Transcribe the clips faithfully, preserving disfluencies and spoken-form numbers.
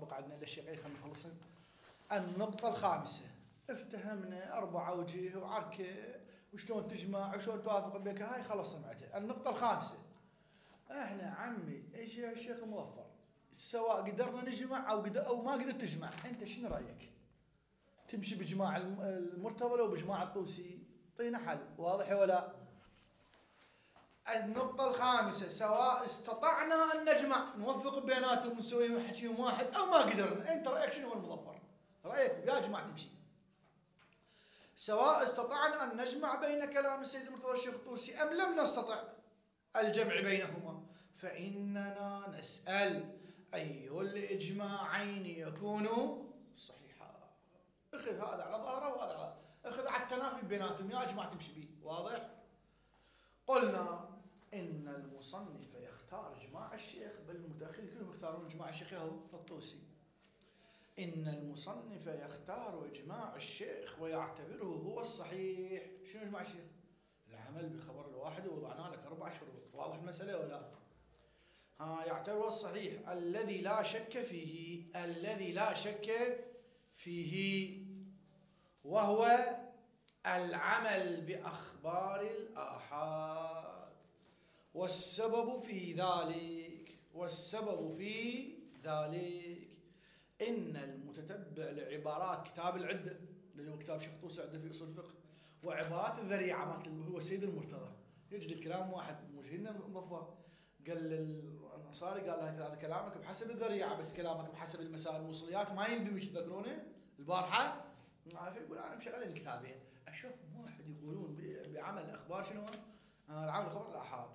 بقى عندنا دشيقين خلينا نخلصن. النقطة الخامسة، افتهمنا أربع أوجه وعركة وشلون تجمع وشلون توافق بك، هاي خلص سمعتها. النقطة الخامسة، احنا عمي ايش يا شيخ مظفر، سواء قدرنا نجمع او قدر او ما قدرت تجمع، انت شنو رايك؟ تمشي بجماع المرتضى لو بجماع الطوسي؟ طينا حل واضح ولا؟ النقطة الخامسة، سواء استطعنا ان نجمع نوفق بيناتهم ونسوي حكيهم واحد او ما قدرنا، انت رايك شنو هو المظفر؟ رايك يا جماعة تمشي. سواء استطعنا ان نجمع بين كلام السيد المرتضى والشيخ الطوسي ام لم نستطع الجمع بينهما، فإننا نسأل أي الإجماعين يكون صحيحا. اخذ هذا على ظهره وهذا على اخذ على التنافي بيناتهم يا جماعة تمشي به. واضح؟ قلنا إن المصنف يختار إجماع الشيخ، بل المتأخرين كلهم يختارون إجماع الشيخ هو الطوسي. إن المصنف يختار إجماع الشيخ ويعتبره هو الصحيح. شنو إجماع الشيخ؟ العمل بخبر الواحد، ووضعنا لك أربع شروط. واضح المسألة ولا؟ ها، يعتبر الصحيح الذي لا شك فيه، الذي لا شك فيه، وهو العمل بأخبار الآحاد. والسبب في ذلك والسبب في ذلك إن المتتبع لعبارات كتاب العدة الذي هو كتاب شيخ طوسي عدة في أصول الفقه، وعبارات الذريعة مالت هو سيد المرتضى، يجد الكلام واحد مجهلنا مظفر. قال الأنصاري قال له هذا كلامك بحسب الذريعة، بس كلامك بحسب المسائل الموصليات ما يندمج. تذكرونه البارحة؟ فيقول أنا مشغلين كتابين أشوف واحد يقولون بعمل أخبار شنو؟ العمل خبر الآحاد.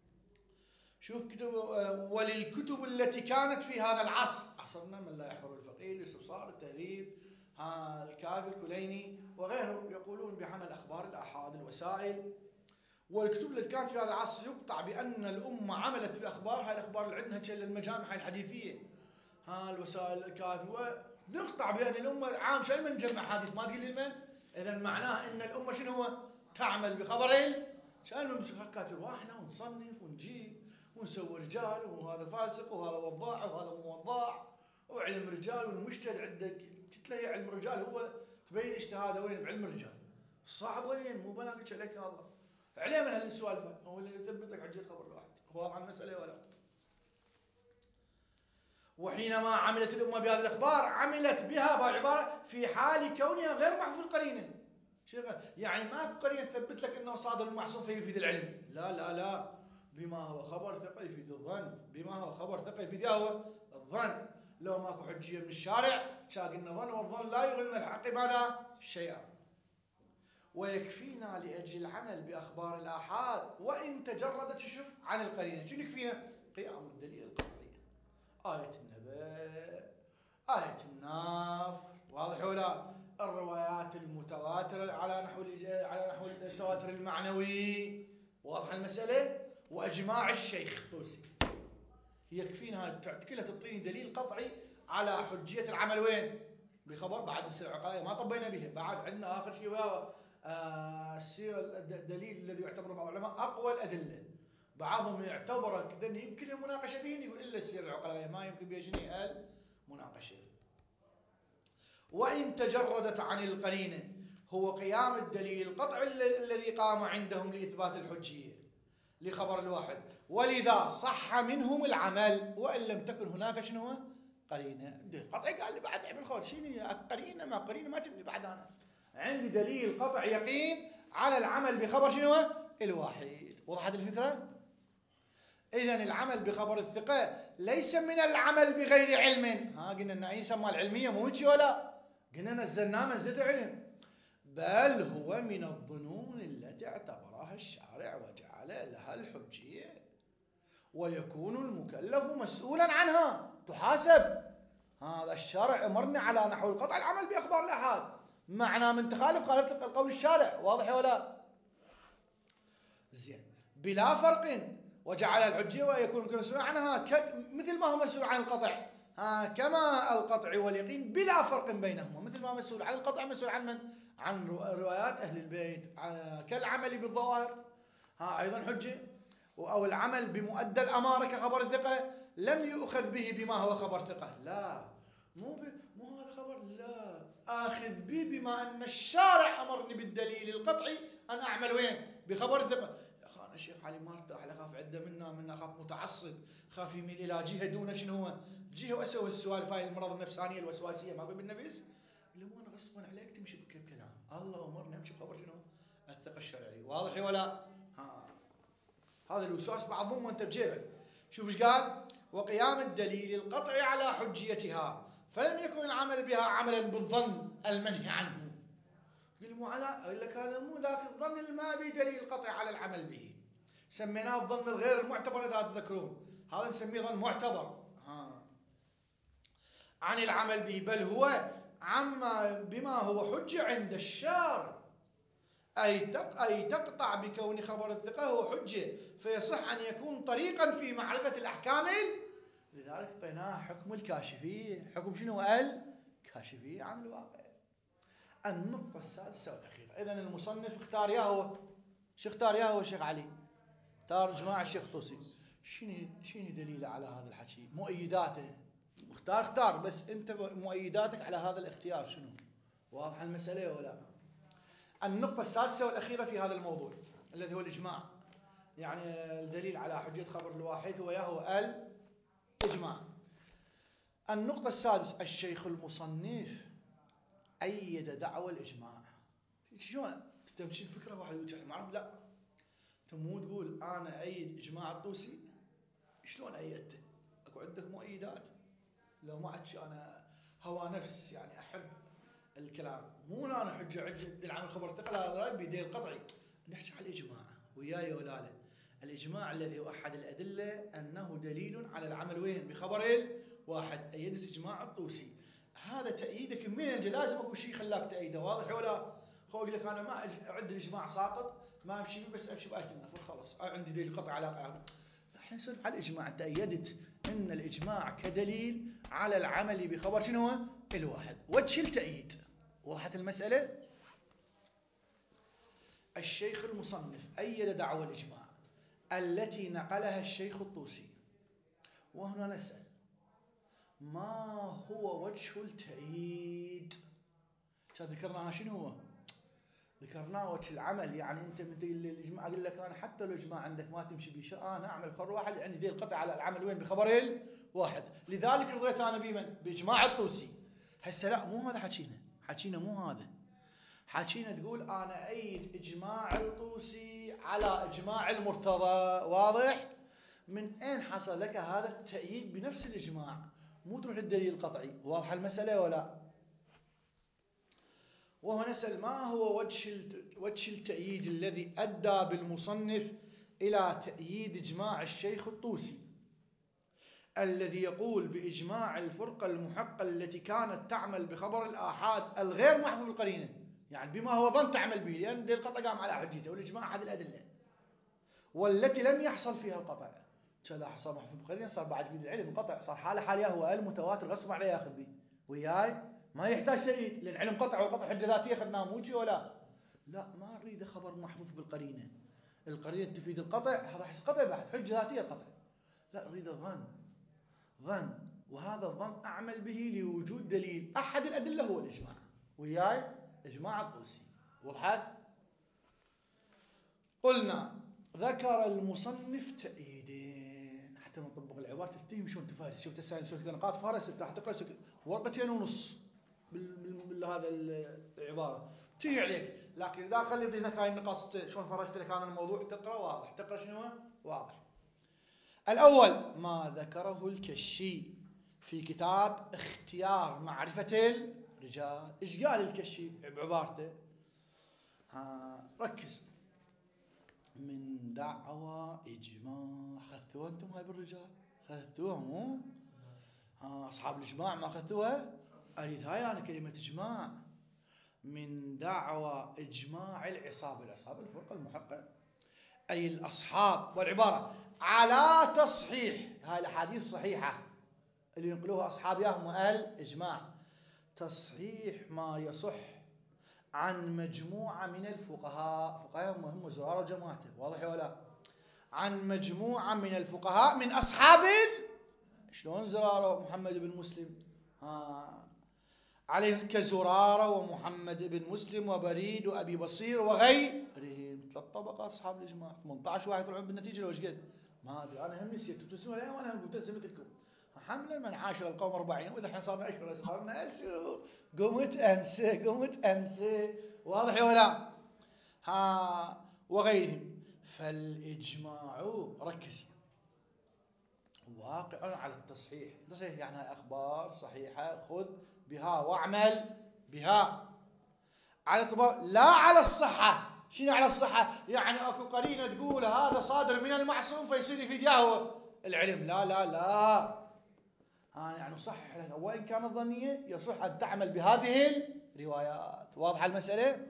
شوف كتب، وللكتب التي كانت في هذا العصر، عصرنا من لا يحضر الفقيه، الاستبصار، التهذيب، ها الكافي، الكليني وغيرهم، يقولون بعمل أخبار الآحاد الوسائل. والكتب التي كانت في هذا العصر يقطع بأن الأمة عملت بأخبار، هاي الأخبار اللي عندنا المجامع الحديثية، ها الوسائل، الكافي، ونقطع بأن الأمة عام شيء من جمع حديث. ما تقول لي من؟ إذا معناه أن الأمة شنو هو؟ تعمل بخبرين شان من كاتب واحنا ونصنف ونجيب ونسوي رجال، وهذا فاسق وهذا وضاع وهذا مو وضاع، وعلم رجال والمجتهد عندك تلاقي علم الرجال هو تبين اجتهاده وين بعلم الرجال. صعب وين؟ مو بلاقيك عليك الله عليه من هالسوالف، هو اللي يثبت لك حجة خبر الواحد. هو عن المسألة ولا؟ وحينما عملت الأمة بهذه الأخبار عملت بها بعبارة في حال كونها غير محفوظ قرينة. يعني ما قرينة تثبت لك أنه صادر المعصوم فيفيد العلم، لا لا لا، بما هو خبر ثقة يفيد الظن، بما هو خبر ثقة يفيد هو الظن. لو ماكو حجية من الشارع تشاقلنا ظن، والظن لا يغني من الحق ماذا؟ شيئا. ويكفينا لأجل العمل بأخبار الآحاد وإن تجردت شوف عن القرينة. شنو يكفينا؟ قيام الدليل القطعي، آية النبأ، آية الناف، واضح ولا؟ الروايات المتواترة على نحو على نحو التواتر المعنوي، واضح المسألة؟ وأجماع الشيخ الطوسي. يكفينا كلها تعطيني دليل قطعي على حجية العمل وين؟ بخبر. بعد السيرة العقلائية ما طبينا به، بعد عندنا آخر شيء وهو السيرة الدليل الذي يعتبر بعض العلماء أقوى الأدلة، بعضهم يعتبر كذا يمكن المناقشة به، يقول إلا السيرة العقلائية ما يمكن بها شنو المناقشة. وإن تجردت عن القرينة هو قيام الدليل القطعي الذي قام عندهم لإثبات الحجية لخبر الواحد، ولذا صح منهم العمل وإن لم تكن هناك شنو قرينة. قطعي قال لي بعد اعمل خور شنو قرينة، ما قرينة ما تبني بعد. أنا عندي دليل قطع يقين على العمل بخبر شنو الواحد. وضحت الفكرة؟ إذن العمل بخبر الثقة ليس من العمل بغير علم. ها قلنا أن عيسى ما العلمية مو هيك ولا؟ قلنا نزلناه منزلة علم، بل هو من الظنون التي اعتبرها الشارع وجعل لها الحجية، ويكون المكلف مسؤولا عنها تحاسب. هذا الشارع أمرنا على نحو القطع العمل بأخبار الآحاد، معنى من تخالف خالفت القول الشارع. واضح ولا؟ زين، بلا فرق وجعل الحجية ويكون مسؤول عنها مثل ما هو مسؤول عن القطع، ها كما القطع واليقين بلا فرق بينهما، مثل ما مسؤول عن القطع مسؤول عن من؟ عن روايات أهل البيت، كالعمل بالظواهر ها أيضا حجة، أو العمل بمؤدى الأمارة كخبر الثقة لم يؤخذ به بما هو خبر ثقة، لا، مو ب... مو هذا خبر، لا آخذ به بما أن الشارع أمرني بالدليل القطعي أن أعمل وين؟ بخبر الثقة. يا أخي أنا شيخ علي ما ارتاح، أخاف عده منا منا أخاف متعصب، خاف يميل إلى جهة دون شنو هو جهة، وأسوي السوالف هاي المرض النفسانية الوسواسية ما بالنفس. لما أنا غصبا عليك تمشي بكلام الله أمرني أمشي بخبر شنو؟ الثقة الشرعية. واضح ولا؟ ها هذا الوسواس بعضهم وأنت بجيبك. شوف ايش قال: وقيام الدليل القطعي على حجيتها، فلم يكن العمل بها عملا بالظن المنهي عنه. تقول مو على، اقول لك هذا مو ذاك الظن اللي ما به دليل قطعي على العمل به، سميناه الظن الغير المعتبر اذا تذكرون، هذا نسميه ظن معتبر ها عن العمل به، بل هو عما بما هو حجة عند الشارع، أي أي تقطع بكون خبر الثقة هو حجة، فيصح أن يكون طريقا في معرفة الأحكام. لذلك اعطيناه حكم الكاشفية. حكم شنو؟ الكاشفية عن الواقع. النقطة السادسة والأخيرة. إذن المصنف اختار يا هو شو اختار يا هو الشيخ علي؟ اختار إجماع الشيخ طوسي. شنو شنو دليله على هذا الحكي؟ مؤيداته. اختار اختار بس أنت مؤيداتك على هذا الاختيار شنو؟ واضحة المسألة ولا؟ النقطة السادسة والأخيرة في هذا الموضوع الذي هو الإجماع، يعني الدليل على حجية خبر الواحد هو يهو الإجماع. النقطة السادسة: الشيخ المصنف أيد دعوى الإجماع. شلون تمشي الفكرة واحد وجه معرف؟ لا أنت مو تقول أنا أيد إجماع الطوسي. شلون أيدته؟ أكو عندك مؤيدات. لو ما عندش أنا هوى نفس يعني أحب الكلام، مو أنا حجة عجة دل عن الخبر الثقل هذا رأي بدليل قطعي. نحكي على الإجماع وياي ولا لا؟ الإجماع الذي هو أحد الأدلة أنه دليل على العمل وين؟ بخبر واحد. أيدت إجماع الطوسي. هذا تأييدك من لازم أكو شيء خلاك تأيده. واضح ولا؟ هو يقول لك أنا ما أعد الإجماع ساقط ما أمشي به، بس أمشي بآية النفر خلاص عندي دليل قطع علاقة. احنا نسولف على الإجماع. أنت أيدت أن الإجماع كدليل على العمل بخبر شنو؟ الواحد. وجه التأييد. وضحت المسألة؟ الشيخ المصنف أيد دعوى الإجماع التي نقلها الشيخ الطوسي. وهنا نسأل: ما هو وجه التأييد؟ ذكرنا شنو هو؟ ذكرنا وجه العمل. يعني أنت من الإجماع أقول لك أنا حتى لو الإجماع عندك ما تمشي بشيء، أنا أعمل خبر واحد عندي دليل قطع على العمل وين؟ بخبر واحد. لذلك رضيت أنا بمن؟ بإجماع الطوسي. هسه لا مو هذا حكينا، حكينا مو هذا. حكينا تقول أنا أيد إجماع الطوسي على إجماع المرتضى. واضح؟ من أين حصل لك هذا التأييد بنفس الإجماع؟ مو تروح الدليل القطعي. واضح المسألة ولا؟ وهو نسأل: ما هو وجه وجه التأييد الذي أدى بالمصنف إلى تأييد إجماع الشيخ الطوسي الذي يقول بإجماع الفرقة المحقة التي كانت تعمل بخبر الآحاد الغير محفوظ بالقرينة، يعني بما هو ظن تعمل به، لأن دليل القطع قام على حجته والإجماع أحد الأدلة، والتي لم يحصل فيها القطع. كذا حصل محفوظ بالقرينة صار بعد في العلم قطع، صار حاله حاليا هو المتواتر غصب عليه ياخذ به وياي، ما يحتاج تأييد لأن علم قطع والقطع حجة ذاتية أخذناه موجي ولا لا. ما نريد خبر محفوظ بالقرينة، القرينة تفيد القطع، هذا قطع بعد حجة ذاتية القطع. لا نريد ظن ظن وهذا الظن أعمل به لوجود دليل. أحد الأدلة هو الإجماع وياي إجماع الطوسي. وضحت؟ قلنا ذكر المصنف تأييدين حتى نطبق العبارة تفتهم شلون تفارس. شوف تسأل شوف نقاط فارس راح تقرأ ورقتين ونص بهذا العبارة تيجي عليك، لكن إذا خلي ذهنك هاي النقاط شلون فرست لك هذا الموضوع تقرأ واضح. تقرأ شنو واضح. الأول ما ذكره الكشي في كتاب اختيار معرفة الرجال. إيش قال الكشي بعبارته؟ ها ركز: من دعوى إجماع. أخذتوها أنتم هاي بالرجال؟ أخذتوها مو؟ ها أصحاب الإجماع ما أخذتوها؟ أريد هاي أنا كلمة إجماع. من دعوى إجماع العصابة. العصابة الفرقة المحقة أي الأصحاب، والعبارة على تصحيح هاي الأحاديث صحيحة اللي ينقلوها أصحاب ياهم الإجماع، تصحيح ما يصح عن مجموعة من الفقهاء. فقهاء هم زرار جماعته. واضح ولا؟ عن مجموعة من الفقهاء من أصحاب شلون زرار محمد بن مسلم ها عليهم كزرارة ومحمد بن مسلم وبريد وأبي بصير وغيرهم. ثلاث طبقات أصحاب الإجماع. ثمانية عشر واحد يطلعون بالنتيجة لو قد ما أدري أنا هم نسيت تبتسمون عليهم وأنا هم قلت مثلكم حملا من عاشر القوم أربعين وإذا احنا صارنا أشهر صارنا أشهر قمت أنسى قمت أنسى. واضح يا ولا؟ ها وغيرهم. فالإجماع ركز واقع على التصحيح. تصحيح يعني أخبار صحيحة خذ بها واعمل بها على اعتبار لا على الصحة. شنو على الصحة؟ يعني اكو قرينة تقول هذا صادر من المعصوم فيصير في دياه العلم. لا لا لا ها يعني صحح لك وإن كانت ظنية يصح أن تعمل بهذه الروايات. واضحة المسألة؟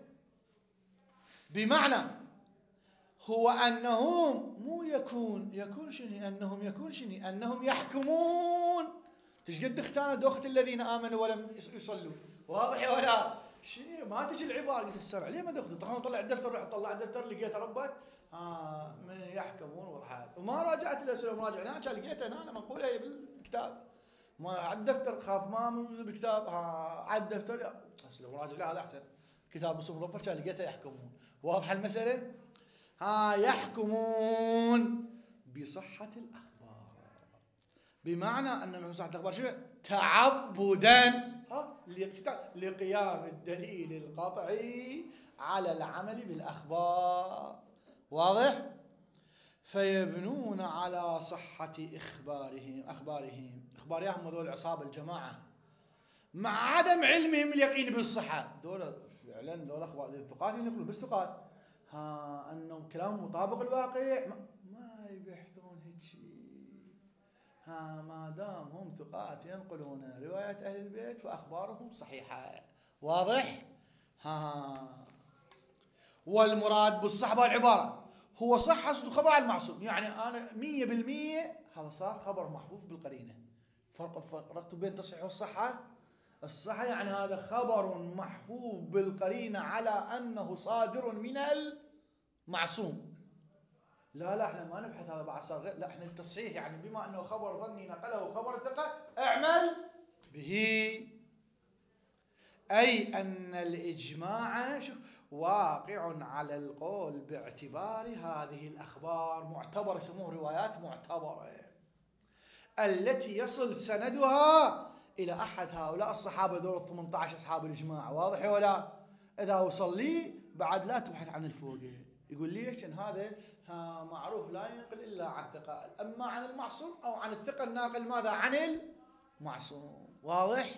بمعنى هو أنهم مو يكون يكون شنو أنهم يكون شنو أنهم يحكمون. تشقد اختانت أخت الذين آمنوا ولم يصلوا. واضح ولا شنو ما تجي العبارة قلت السرع ليه ما تاخذ طلع طلع الدفتر روح طلع الدفتر لقيت ربك آه من يحكمون. وضحات وما راجعت الأسئلة ومراجعة هنا لقيتها أنا منقولة بالكتاب ما على الدفتر خاف ما موجود بالكتاب ها على الدفتر أسئلة ومراجعة لا هذا أحسن كتاب مصطفى مظفر كان لقيتها يحكمون. واضح المسألة؟ ها يحكمون بصحة الأخبار بمعنى أن صحة الأخبار شو تعبدا ها لقيام الدليل القطعي على العمل بالأخبار. واضح؟ فيبنون على صحة إخبارهم أخبارهم أخبارهم هذول العصابة الجماعة مع عدم علمهم اليقين بالصحة. دول فعلا دول أخبار الثقات ينقلون بالثقات ها أنهم كلام مطابق الواقع ما, ما يبحثون هيك ها ما دام هم ثقات ينقلون روايات أهل البيت فأخبارهم صحيحة. واضح؟ ها والمراد بالصحبة العبارة هو صحة خبر عن المعصوم. يعني أنا مية بالمية هذا صار خبر محفوظ بالقرينة. فرق فرقت بين تصحيح والصحة. الصحة يعني هذا خبر محفوظ بالقرينة على أنه صادر من المعصوم. لا لا احنا ما نبحث هذا بعد صار غير لا احنا التصحيح يعني بما أنه خبر ظني نقله خبر ثقة اعمل به. أي أن الإجماع شوف واقع على القول باعتبار هذه الأخبار معتبرة يسموه روايات معتبرة التي يصل سندها إلى أحد هؤلاء الصحابة دول ثمانية عشر أصحاب الإجماع. واضح ولا؟ إذا وصل لي بعد لا تبحث عن الفوقي. يقول ليش؟ إن هذا معروف لا ينقل إلا عن ثقة أما عن المعصوم أو عن الثقة الناقل ماذا عن المعصوم. واضح؟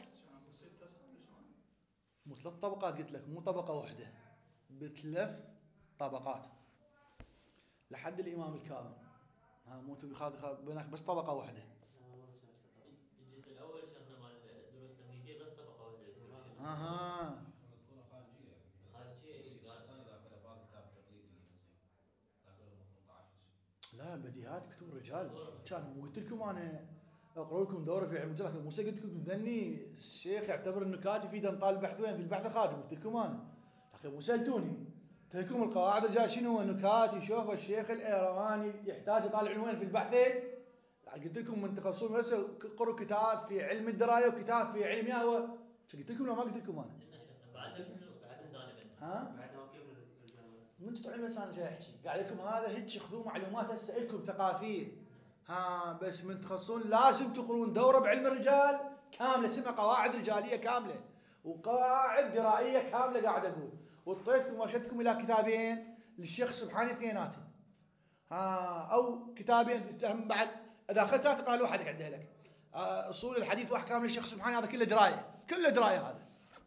مو ثلاث طبقات قلت لك مو طبقة واحدة بثلاث طبقات لحد الإمام الكاظم. ها مو تبي بينك بس طبقة واحدة. الجزء الأول شيخنا مال الدروس التمهيدية بس طبقة واحدة يذكر شنو اها مذكورة خارجية خارجية اي بس السند ذاك بهذا الكتاب التقليدي اللي نزل ذاك ثمانية عشر. لا بديهات كتب الرجال كان مو قلت لكم انا اقرا لكم دوره في علم الجرح موسى قلت لكم ذني الشيخ يعتبر النكات يفيد ان طالب بحث وين في البحث الخارجي قلت لكم انا لكن مو سالتوني قلت لكم القواعد الرجال شنو هو نكات يشوف الشيخ الايرواني يحتاج يطالع وين في البحث. قلت لكم من تخصصون بس قروا كتاب في علم الدرايه وكتاب في علم يهوى قلت لكم لو ما قلت لكم انا بعد بعد الزاني ها بعدها كيف رجال من تطلعون بس انا جاي احكي قاعد لكم هذا هيك خذوا معلومات هسه لكم ثقافيه ها بس من تخصصون لازم تقرون دوره بعلم الرجال كامله اسمها قواعد رجاليه كامله وقواعد درائيه كامله قاعد اقول وطيتكم وارشدتكم الى كتابين للشيخ سبحاني اثنيناتهم ها او كتابين تهم بعد اذا اخذت تقرا لوحدك عندها لك اصول الحديث واحكام للشيخ سبحاني هذا كله درايه كله درايه هذا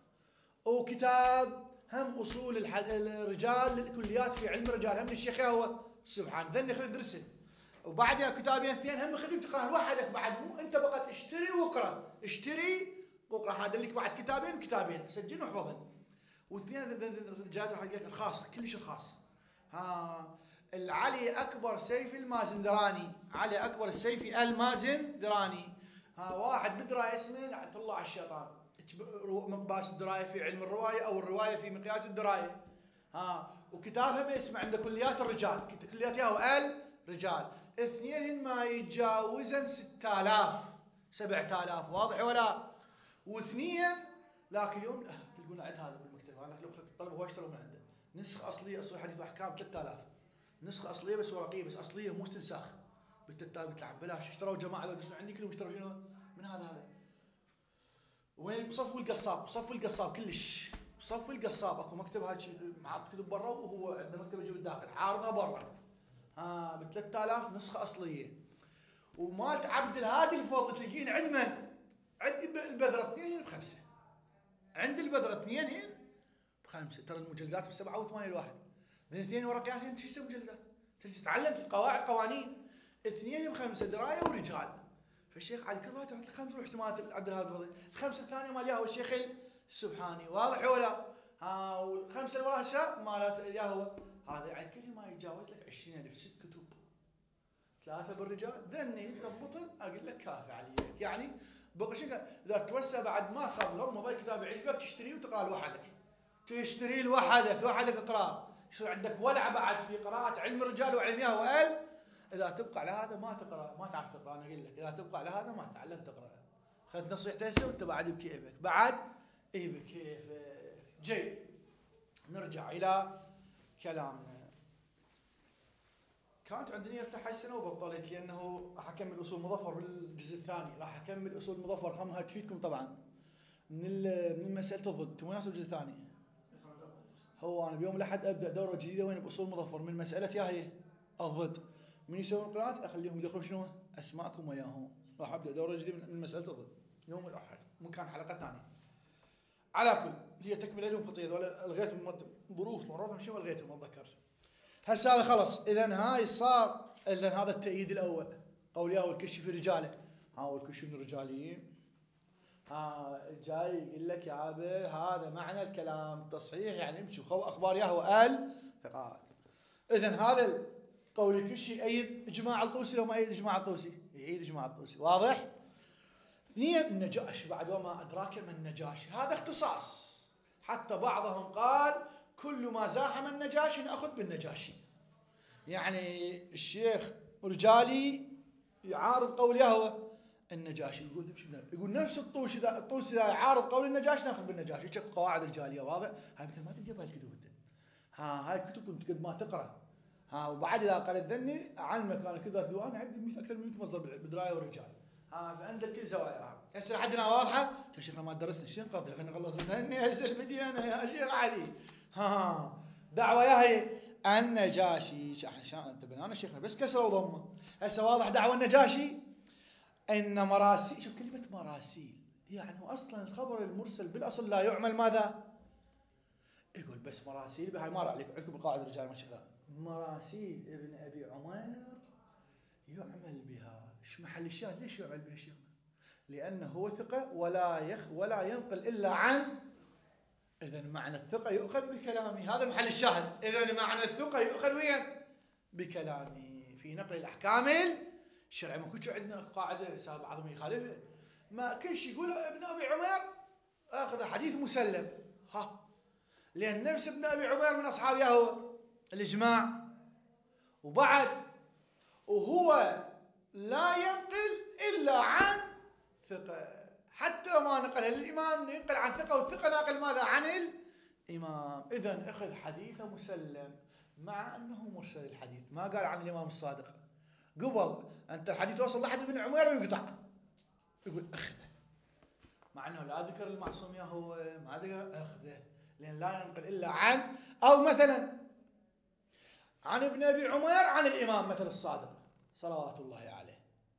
وكتاب هم أصول الرجال للكليات في علم الرجال هم للشيخ هو سبحان ذني خذ درسه وبعدها كتابين اثنين هم خذ تقرأ لوحدك بعد مو أنت بقى اشتري واقرأ اشتري واقرأ هذا لك بعد كتابين كتابين سجلهم واحفظهم واثنين جات حقيقة الخاص كلش الخاص ها العلي أكبر سيف المازندراني علي أكبر السيف المازندراني ها واحد بدرا اسمه طلع الشيطان مقباس الدراية في علم الرواية أو الرواية في مقياس الدراية ها وكتابها ما اسمه عند كليات الرجال كليات ياهو الرجال اثنين ما يتجاوزن ستة آلاف سبعة آلاف واضح ولا واثنين ذاك اليوم تلقون عند هذا بالمكتب، هذا لو اخذت الطلبه هو اشتروا من عنده نسخه اصليه اصول حديث واحكام ثلاثة آلاف، نسخه اصليه بس ورقيه بس اصليه مو استنساخ ب ثلاثة آلاف بتلعب بلاش. اشتروا جماعه لو دشوا عندي كلهم اشتروا شنو من هذا هذا. وين بصفوا القصاب، بصفوا القصاب كلش بصفوا القصاب اكو مكتب هاي معط كتب برا وهو عنده مكتب يجيب الداخل عارضها برا ها ب ثلاثة آلاف نسخه اصليه. ومالت عبد الهادي الفوق تلقين عند من؟ عند البذره اثنين بخمسه، عند البذره اثنين بخمسه. ترى المجلدات بسبعه وثمانيه الواحد، اثنين ورقيات شو يسوي مجلدات؟ تجي تعلمت القواعد قوانين. اثنين بخمسه درايه ورجال. فالشيخ علي كل ما تحط الخمسه واحتمالات عبد الهادي الفضيل، الخمسه الثانيه مال ياهو الشيخ السبحاني واضح ولا؟ ها والخمسه اللي وراها شا مالات ياهو هذا يعني كل ما يتجاوز لك عشرين ألف ست كتب. ثلاثه بالرجال ذني انت تضبطن اقول لك كافي عليك يعني. بقى شنو اذا توسع بعد ما تخاف غمض اي كتاب يعجبك تشتريه وتقراه لوحدك، تشتري لوحدك لوحدك اقراه. يصير عندك ولع بعد في قراءه علم الرجال وعلم ياهو وال. اذا تبقى على هذا ما تقرا ما تعرف تقرا. انا اقول لك اذا تبقى على هذا ما تتعلم تقرا. اخذت نصيحتي هسه وانت بعد بكيفك بعد اي بكيفك. جيد نرجع الى كلامنا. كانت عندي افتح هاي السنه وبطلت لانه راح اكمل اصول مظفر بالجزء الثاني. راح اكمل اصول مظفر همها تفيدكم طبعا من من مساله الضد. انتم وين الجزء الثاني؟ هو انا بيوم الاحد ابدا دوره جديده وين باصول مظفر من مساله يا هي الضد. من يسوون قراءات اخليهم يدخلون شنو اسماءكم وياهم. راح ابدا دوره جديده من مساله الضد يوم الاحد ممكن حلقه ثانيه. على كل هي تكمله لهم خطيه ولا الغيتهم ظروف مرات مشي والغيتهم ما اتذكر. هسه هذا خلص. اذا هاي صار اذا هذا التأييد الاول قول ياهو الكشف في رجاله. ها هو الكشف من الرجاليين. ها جاي يقول لك يا ابي هذا معنى الكلام تصحيح يعني امشي خو اخبار ياهو قال ثقات. اذا هذا قول الكشي يأيد اجماع الطوسي لو ما يأيد اجماع الطوسي يأيد اجماع الطوسي واضح. اثنين النجاشي بعد وما ادراك ما النجاشي هذا اختصاص. حتى بعضهم قال كل ما زاحم النجاشي ناخذ بالنجاشي. يعني الشيخ رجالي يعارض قول يهوه النجاشي يقول تمشي يقول نفس الطوسي ذا الطوسي ذا يعارض قول النجاشي ناخذ بالنجاشي. يشوف قواعد الجاليه واضح. هاي مثل ما تلقى بهالكتب انت. ها هاي الكتب كنت قد ما تقرا. ها وبعد اذا قرأت ذني اعلمك انا كذا ديوان عندي اكثر من مئة مصدر بدرايه والرجال. ها فعندك كل زواياها. هسه لحدنا واضحه. يا شيخنا ما درسنا شنو قضي خلينا نخلص ذني هسه الفيديو انا يا شيخ علي. ها دعوه يا هي النجاشي عشان انتبه انا شيخنا بس كسره وضمه. هسه واضح دعوه النجاشي ان مراسيل. شوف كلمه مراسيل يعني اصلا الخبر المرسل بالاصل لا يعمل ماذا؟ يقول بس مراسيل بهاي ما راح عليكم بالقاعده الرجال ما شغال. مراسيل ابن ابي عمير يعمل بها. ايش محل الشاهد ليش يعمل بها شيخنا؟ لانه هو ثقه ولا يخ ولا ينقل الا عن. اذا معنى الثقه يؤخذ بكلامه. هذا محل الشاهد. اذا معنى الثقه يؤخذ وين؟ بكلامه في نقل الاحكام الشرعيه. ما كنتش عندنا قاعده سبب بعضهم يخالفها. ما كل شيء يقول ابن ابي عمير اخذ حديث مسلم. ها لان نفس ابن ابي عمير من اصحاب ياهو الاجماع. وبعد وهو لا ينقل الا عن ثقه. حتى لو ما نقلها للامام ينقل عن ثقه والثقه ناقل ماذا عن الامام. اذا اخذ حديث مسلم مع انه مرسل الحديث ما قال عن الامام الصادق. قبل انت الحديث وصل لحد ابن عمير ويقطع يقول اخذه مع انه لا ذكر المعصوم ياهو ما ذكر اخذه لان لا ينقل الا عن. او مثلا عن ابن ابي عمير عن الامام مثل الصادق صلوات الله عليه.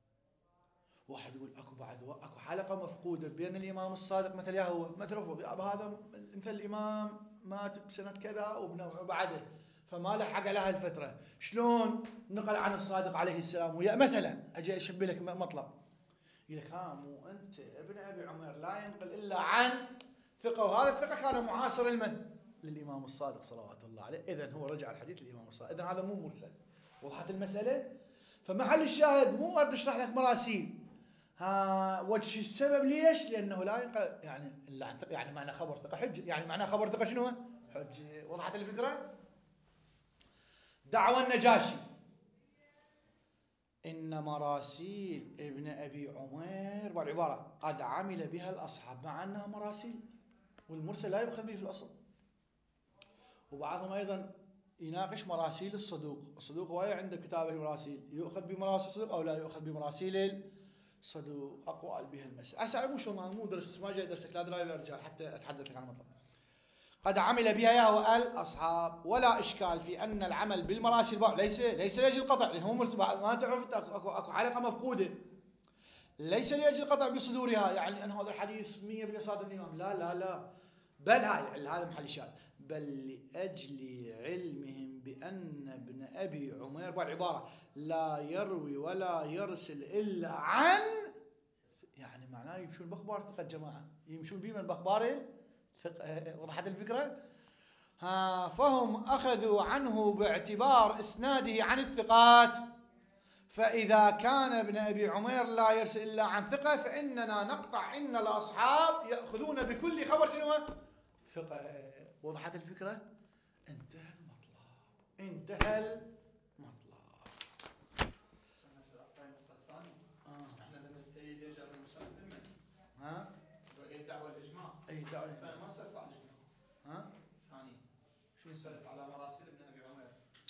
واحد يقول اكو بعد اكو حلقه مفقوده بين الامام الصادق مثل ياهو مثل هذا مثل الامام مات بسنه كذا وبعده فما لحق على هالفتره. شلون نقل عن الصادق عليه السلام ويا مثلا اجي اشبه لك مطلب يقول لك ها مو انت ابن ابي عمير لا ينقل الا عن ثقه وهذا الثقه كان معاصر لمن؟ للامام الصادق صلوات الله عليه. اذا هو رجع الحديث للامام الصادق. اذا هذا مو مرسل. وضحت المساله. فمحل الشاهد مو اريد اشرح لك مراسيل. ها وجه السبب ليش؟ لانه لا ينقل يعني الا عن ثقه يعني معنى خبر ثقه حجه. يعني معنى خبر ثقه شنو؟ حجه. وضحت الفكره. دعوى النجاشي ان إن مراسيل ابن أبي عمير والعبارة قد عمل بها الأصحاب مع أنها مراسيل، والمرسل لا يؤخذ به في الأصل. وبعضهم أيضا يناقش مراسيل الصدوق. الصدوق هو عند كتابه المراسيل يؤخذ بمراسيل الصدوق أو لا يؤخذ بمراسيل الصدوق، أقوال بها المسألة. أسأل مو شو مو درس، ما جاي درسك لا دراية ولا رجال حتى أتحدث لك عن المطلب. قد عمل بها يا الأصحاب، ولا إشكال في أن العمل بالمراسيل بعض ليس ليس لأجل القطع، لأن هم ما تعرف أكو, أكو حلقة مفقودة، ليس لأجل القطع بصدورها، يعني أن هذا الحديث مية بالمية صادر من الإمام، لا لا لا، بل هاي هذا محل الشاهد، بل لأجل علمهم بأن ابن أبي عمير بالعبارة لا يروي ولا يرسل إلا عن، يعني معناه يمشون بأخبار ثقة جماعة، يمشون بمن بأخباره ثقة. وضحت الفكرة؟ ها، فهم أخذوا عنه باعتبار إسناده عن الثقات، فإذا كان ابن أبي عمير لا يرسل إلا عن ثقة فإننا نقطع إن الأصحاب يأخذون بكل خبر شنو؟ ثقة. وضحت الفكرة؟ انتهى المطلب، انتهى المطلب. احنا لما نتأيد يرجع بالمسند بالمن؟ ها؟ اي دعوة الإجماع. أي دعوة الإجماع. فأنا ما سألت على الإجماع. ها؟ ثاني. شو سألت على مراسيل ابن أبي عمير؟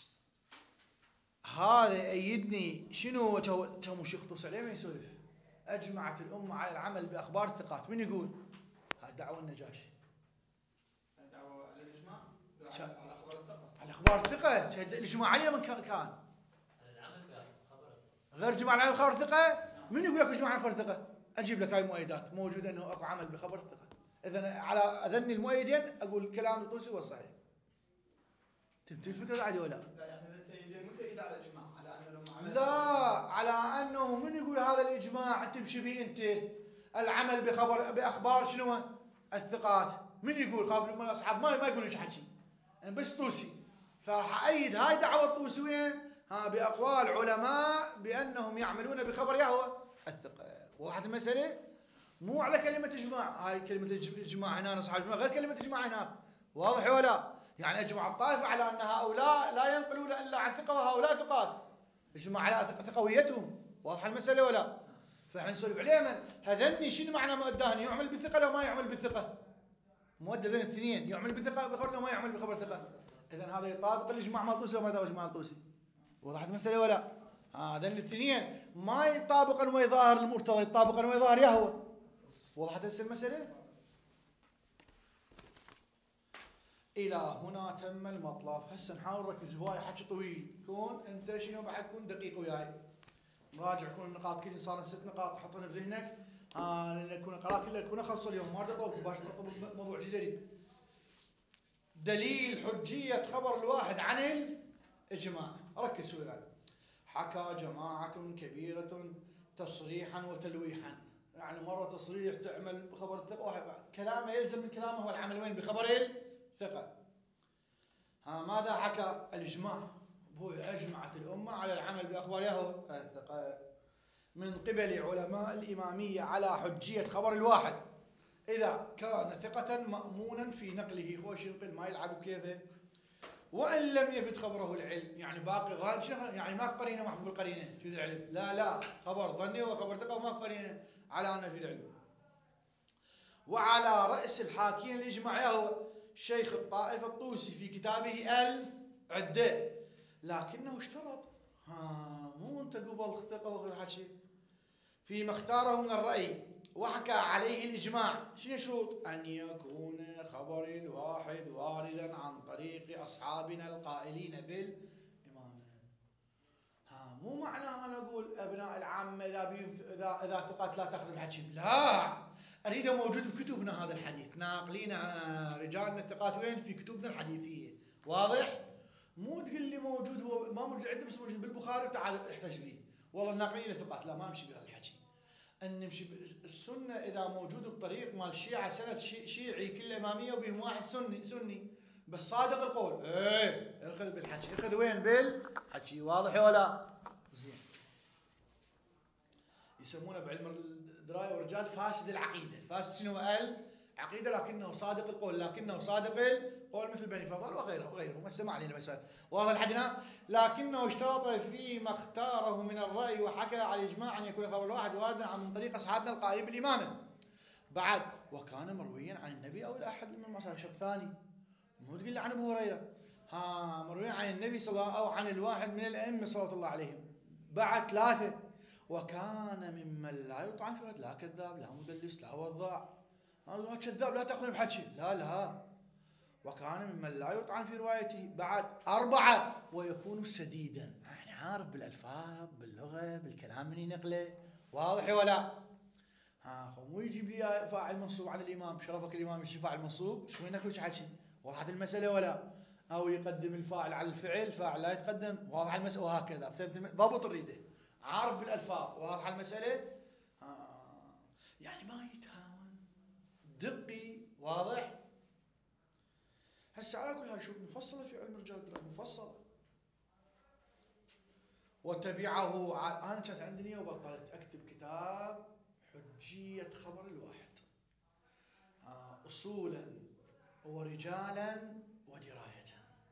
هذا أيدني شنو كم شيخ توصل عليه ما يسولف. أجمعت الأمة على العمل بأخبار الثقات، من يقول؟ هذه دعوة النجاشي. دعوة على الإجماع؟ على أخبار الثقة. على أخبار الثقة، الإجماع عليه من كان؟ على العمل بخبر الثقة. غير جماعة على خبر الثقة؟ من يقول لك إجماع على خبر الثقة؟ أجيب لك هاي المؤيدات موجودة أنه أكو عمل بخبر الثقة. إذا على أذن المؤيدين أقول كلام الطوسي هو الصحيح. تمتي الفكرة عادي ولا؟ لا يعني إذا تأيدين متأيد على الإجماع على أن الأمة. لا، على أنه من يقول هذا الإجماع تمشي به أنت العمل بخبر بأخبار شنو؟ الثقات. من يقول؟ خاف من الأصحاب ما ما يقول إيش حكي، بس طوسي. فراح أيد هاي دعوة الطوسي وين؟ ها، بأقوال علماء بأنهم يعملون بخبر يهوى الثقة. وضحت المسألة؟ مو على كلمة إجماع، هاي كلمة إجماع هنا أصحاب الإجماع غير كلمة إجماع هناك. واضح ولا؟ يعني أجمع الطائفة على أن هؤلاء لا ينقلون إلا عن ثقة وهؤلاء ثقات، اجمع على ثقويتهم. واضح المسألة ولا؟ فاحنا نسولف عليه من هذني شنو معنى مؤدان؟ يعمل بالثقة لو ما يعمل بالثقة؟ مؤدى بين الاثنين، يعمل بالثقة بخبر لو ما يعمل بخبر ثقة. إذا هذا يطابق الإجماع مع الطوسي لو ما يطابق الإجماع الطوسي. وضحت المسألة ولا؟ هذا الاثنين ما يطابق أنه يظاهر المرتضى، يطابق أنه يظاهر يهوى. وضحت المسألة؟ إلى هنا تم المطلب. هسه نحاول نركز، هواي حكي طويل، كون أنت شنو بعد كون دقيق وياي، مراجع كون النقاط كلها صار ست نقاط حطنا في ذهنك. آه لأن يكون القراءة كلها تكون خلص اليوم، ما أريد أطول باش أطول موضوع جديد. دليل حجية خبر الواحد عن الإجماع، ركز وياي. حكى جماعة كبيرة تصريحا وتلويحا، يعني مرة تصريح تعمل بخبر الثقة، كلامه يلزم من كلامه هو العمل وين؟ بخبر الثقة. ها، ماذا حكى؟ الإجماع، هو أجمعت الأمة على العمل بأخبار يهوى الثقة من قبل علماء الإمامية على حجية خبر الواحد إذا كان ثقة مأمونا في نقله، خوش ينقل ما يلعب كيفه، وإن لم يفد خبره العلم، يعني باقي غالب شنو يعني ما قرينه محفوظ بالقرينة في العلم، لا لا، خبر ظني وخبر ثقة وما قرينه على أنه في العلم. وعلى رأس الحاكين الإجماع هو شيخ الطائفة الطوسي في كتابه العدة، لكنه اشترط، ها مو أنت قبل ثقة وغير حكي، فيما اختاره من الرأي وحكى عليه الإجماع. شنو شروط؟ أن يكون خبر الواحد واردا عن طريق أصحابنا القائلين بالإمامة. ها، مو معناها أنا أقول أبناء العامة إذا إذا إذا ثقات لا تأخذ بحكي، لا، أريده موجود بكتبنا هذا الحديث، ناقلين رجالنا الثقات وين؟ في كتبنا الحديثية. واضح؟ مو تقول لي موجود، هو ما موجود عندنا بس موجود بالبخاري وتعال احتج به، والله الناقلين ثقات، لا ما نمشي بهذا الحكي. أن نمشي السنة إذا موجود بطريق مال الشيعة سند شيعي كل إمامية وبهم واحد سني سني بس صادق القول، إيه اخذ بالحكي، اخذ وين؟ بالحكي. واضح ولا؟ زين. يسمونه بعلم الدراية والرجال فاسد العقيدة. فاسد شنو؟ العقيدة لكنه صادق القول، لكنه صادق القول مثل بني فضل وغيره وغيره ما سمع علينا بس واضح حدنا. لكنه اشترط فيما اختاره من الرأي وحكى على الإجماع أن يكون خبر الواحد واردا عن طريق أصحابنا القائلين بالإمامة. بعد وكان مرويا عن النبي أو الأحد من المصادر. شرط ثاني مو تقول لي عن أبو هريرة، ها مروي عن النبي صلى الله عليه وسلم أو عن الواحد من الأئمة صلى الله عليهم. بعد ثلاثة وكان ممن لا يطعن في رد، لا كذاب لا مدلس لا وضاع. هذا كذاب لا تأخذ بحكي، لا لا. وكان ممن لا يطعن في روايته. بعد أربعة ويكون سديدا، يعني عارف بالألفاظ باللغة بالكلام من ينقله، واضح ولا؟ ها مو يجيب لي فاعل منصوب على الإمام، شرفك الإمام يجي فاعل منصوب شو هناك وش حكي، واضح المسألة ولا؟ أو يقدم الفاعل على الفعل، فاعل لا يتقدم، واضح المسألة، وهكذا. ضبط الريده، عارف بالألفاظ، واضح المسألة. ها يعني ما يتهاون، دقي، واضح. هسه على كل هاي شوف مفصلة في علم رجال الدراية، مفصلة. وتبعه ع... أنا كانت عندي نية وبطلت أكتب كتاب حجية خبر الواحد، آه أصولا ورجالا ودراية.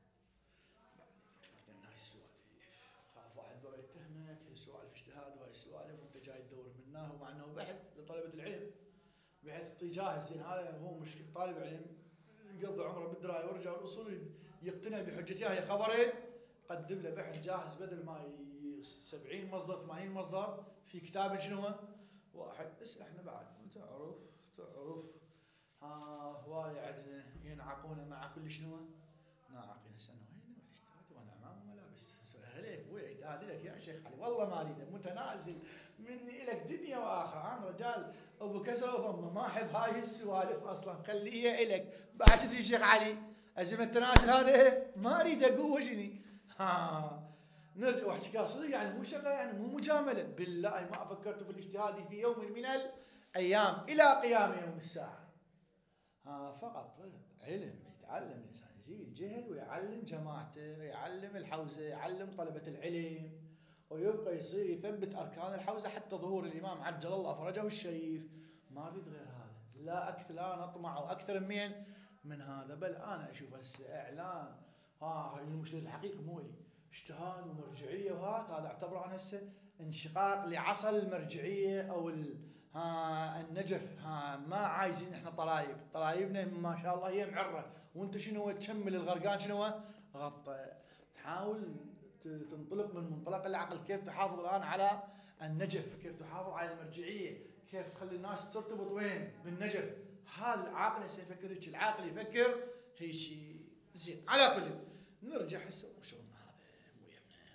بعدين من هاي السوالف خاف واحد دور يتهمك، هي سوالف اجتهاد وهاي السوالف وانت جاي تدور منها، ومع انه بحث لطلبة العلم بحيث تعطيه جاهز. زين هذا هو مشكلة طالب علم يقضي عمره بالدراية ورجع الأصول يقتنع بحجتها هي خبرين، قدم له بحث جاهز بدل ما سبعين مصدر ثمانين مصدر في كتاب شنو واحد. بس احنا بعد تعرف تعرف ها هواي عندنا ينعقون مع كل شنو ناعقين سنة وين الاجتهاد وانا امام ملابس عليك ابوي اجتهادي لك يا شيخ علي، والله ما اريده متنازل مني الك دنيا واخره. انا رجال ابو كسر وضمه ما احب هاي السوالف اصلا، خليها الك بعد تدري شيخ علي ازم التنازل هذا ما اريد اقوى وجني. ها نرجع واحكي صدق يعني مو شغله يعني مو مجامله، بالله ما فكرت في الاجتهاد في يوم من الايام الى قيام يوم الساعه. ها فقط علم يتعلم الانسان يزيد جهل ويعلم جماعته يعلم الحوزه يعلم طلبه العلم، ويبقى يصير يثبت اركان الحوزه حتى ظهور الامام عجل الله فرجه الشريف. ما اريد غير هذا، لا اكثر لا نطمع اكثر من من هذا. بل انا اشوف هسه اعلان ها المجتهد الحقيقي مو لي اجتهاد ومرجعيه، وهذا هذا اعتبره انا هسه انشقاق لعصا المرجعيه او ال ها النجف. ها ما عايزين احنا طلايب، طلايبنا ما شاء الله هي معره، وانت شنو تكمل الغرقان شنو غطى. تحاول تنطلق من منطلق العقل، كيف تحافظ الان على النجف، كيف تحافظ على المرجعيه، كيف تخلي الناس ترتبط وين بالنجف. هذا العاقل سيفكر هيك، العاقل يفكر هيك زين. على كل نرجع هسه وشغلنا هذا مو يمنا،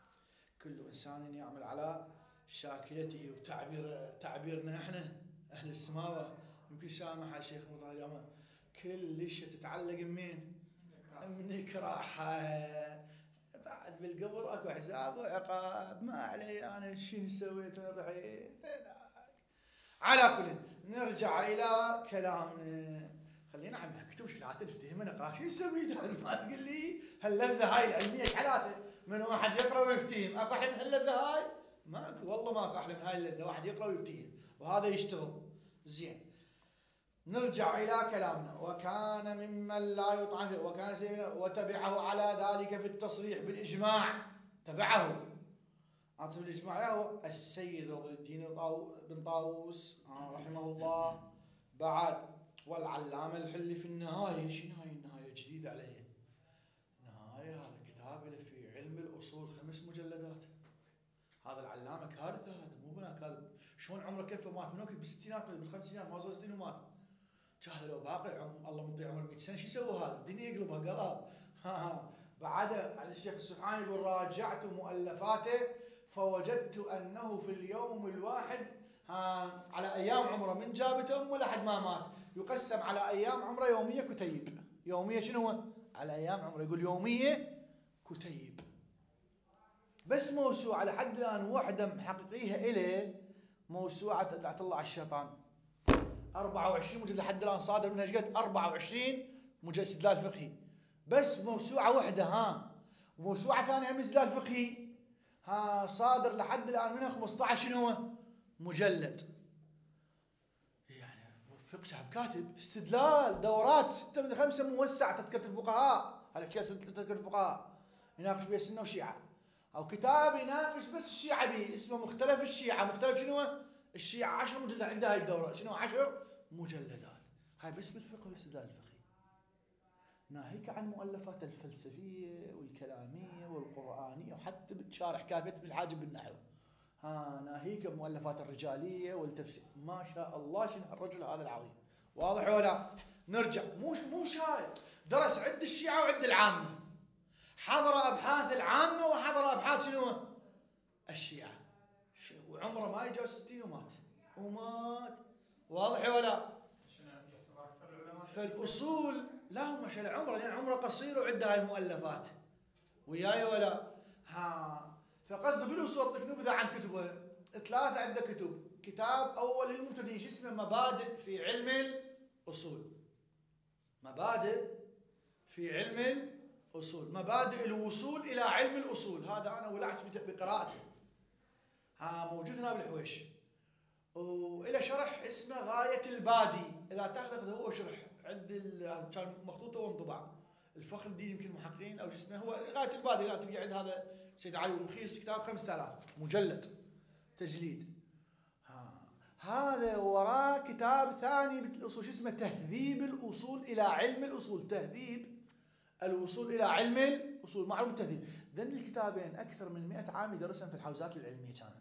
كل انسان يعمل على شاكلته وتعبير تعبيرنا احنا اهل السماوه. يمكن سامح الشيخ مرتضى اليوم كل شيء تتعلق بمين؟ من كراحه. بعد بالقبر اكو حساب وعقاب، ما علي انا شنو سويت انا رحيت. على كل نرجع الى كلامنا، خلينا عم نكتب شو لا تفتهم نقرا شو سويت. ما تقول لي هاللذه هاي العلميه حالاته من واحد يقرا ويفتهم، اكو احلى من هاللذه هاي؟ ماكو والله ماكو احلى من هاي اللذه، واحد يقرا ويفتهم وهذا يشتغل زين. نرجع الى كلامنا. وكان ممن لا يطعن فيه وكان سيدنا وتبعه على ذلك في التصريح بالاجماع. تبعه عطف الاجماع هو السيد رضي الدين بن طاووس رحمه الله. بعد والعلامه الحلي في النهايه. شنو هاي النهايه جديده عليه؟ النهايه هذا كتاب له في علم الاصول خمس مجلدات. هذا العلامه كارثه، هذا مو بنا كاذب. شلون عمره كيف مات من وقت بالستينات بالخمسينات ما وصل ستين ومات. هذا لو باقي عم الله مطيع عمر مئة سنه شو يسوي هذا؟ الدنيا يقلبها قلب. ها ها بعد على الشيخ السبحاني يقول راجعت مؤلفاته فوجدت انه في اليوم الواحد ها على ايام عمره من جابت امه لحد ما مات يقسم على ايام عمره يوميه كتيب. يوميه شنو هو؟ على ايام عمره يقول يوميه كتيب. بس موسوعه لحد الان واحده محققيها اليه، موسوعه لا تطلع على الشيطان أربعة وعشرين مجلد لحد الان صادر منها ايش قد؟ أربعة وعشرين مجلد استدلال فقهي. بس موسوعه واحده. ها وموسوعه ثانيه من استدلال فقهي ها صادر لحد الان منها خمسة عشر شنو مجلد. يعني فقه شعب كاتب استدلال دورات ستة من خمسة موسعة تذكرة الفقهاء، هذا حكاية تذكرة الفقهاء يناقش بين السنة وشيعة، أو كتاب يناقش بس الشيعة به اسمه مختلف الشيعة. مختلف شنو؟ الشيعة عشر مجلدات عندها هاي الدورة، شنو عشر مجلدات، هاي بس بالفقه والاستدلال الفقهي. ناهيك عن مؤلفات الفلسفية والكلامية والقرآنية وحتى بتشارح كافية بالحاجب بالنحو. ها ناهيك بمؤلفات الرجالية والتفسير. ما شاء الله شنو هالرجل هذا العظيم. واضح ولا؟ نرجع، مو مو شايف، درس عند الشيعة وعند العامة، حضر أبحاث العامة وحضر أبحاث شنو؟ الشيعة، وعمره ما يجاوز ستين ومات ومات. واضح ولا؟ شنو يعتبر أكثر العلماء فالأصول لا هم شل عمره، لأن عمره قصير وعنده هاي المؤلفات. وياي ولا؟ ها فقصد بالأصول أعطيك نبذة عن كتبه. ثلاثة عنده كتب. كتاب أول للمبتدئين شو اسمه؟ مبادئ في علم الأصول. مبادئ في علم الأصول، مبادئ الوصول إلى علم الأصول. هذا أنا ولعت بقراءته، ها موجود هنا بالحويش. وإلى شرح اسمه غاية البادي، إذا تاخذ هو شرح عند كان مخطوطة وانطباع الفخر الدين يمكن محققين أو اسمه هو غاية البادي. لا تلقى عند هذا سيد علي ورخيص، كتاب خمسة آلاف مجلد تجليد. ها هذا وراه كتاب ثاني بالأصول اسمه تهذيب الأصول إلى علم الأصول. تهذيب الوصول إلى علم الأصول، معروف التهذيب. ذن الكتابين أكثر من مئة عام يدرسهم في الحوزات العلمية. كان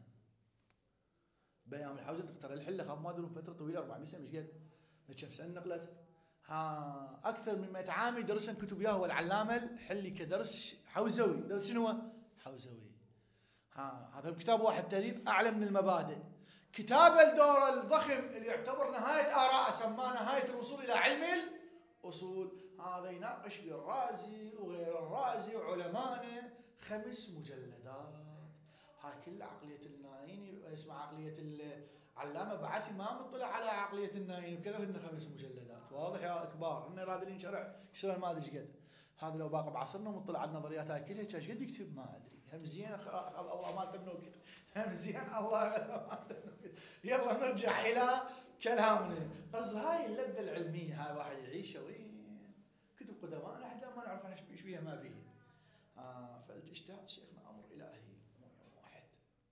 بيان الحوزة ترى الحلة خاف ما دون فترة طويلة أربعمائة سنة، مش قد كم سنة نقلت. ها أكثر من مئة عام يدرسهم كتب ياه هو العلامة الحلي كدرس حوزوي. درس شنو؟ حوزوي. ها هذا الكتاب واحد تهذيب أعلى من المبادئ. كتاب الدور الضخم اللي يعتبر نهاية آراء سماه نهاية الوصول إلى علم الأصول. هذا يناقش بالرازي وغير الرازي وعلمانه، خمس مجلدات. هاي كل عقلية النايني اسمها عقلية العلامة بعثي ما مطلع على عقلية النايني وكذا، إنه خمس مجلدات. واضح يا كبار؟ إنه رادلين شرع شرع ما أدري قد. هذا لو باقي بعصرنا ومطلع على النظريات هاي كلها ايش قد يكتب ما أدري. هم زين الله ما تبنوا قد، هم زين الله ما تبنوا قد. يلا نرجع إلى كلامنا. قصد هاي اللذة العلمية هاي واحد يعيشها وين كتب قدماء لحد ما نعرف احنا ايش بيها ما بيه. آه فالاجتهاد شيخنا امر الهي مو يوم واحد.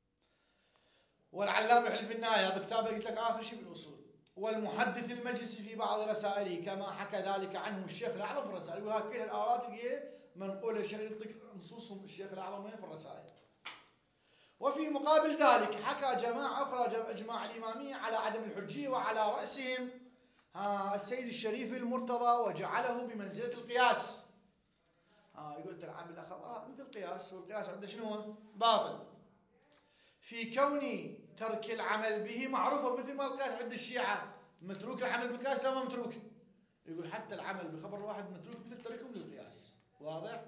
والعلامة يحلف في النهاية بكتابه قلت لك اخر شيء بالاصول. والمحدث المجلسي في بعض رسائله كما حكى ذلك عنه الشيخ الاعظم في الرسائل. وهكذا كل الاوراق تلقيه منقوله الشيخ يعطيك نصوصهم الشيخ الاعظم وين في الرسائل. وفي مقابل ذلك حكى جماعة أخرى إجماع الإمامية على عدم الحجية، وعلى رأسهم ها السيد الشريف المرتضى، وجعله بمنزلة القياس. ها يقول العامل الآخر مثل القياس، والقياس عنده شنو؟ باطل. في كون ترك العمل به معروفة، مثل ما القياس عند الشيعة متروك العمل بالقياس لا ما متروك. يقول حتى العمل بخبر واحد متروك مثل تركهم للقياس. واضح؟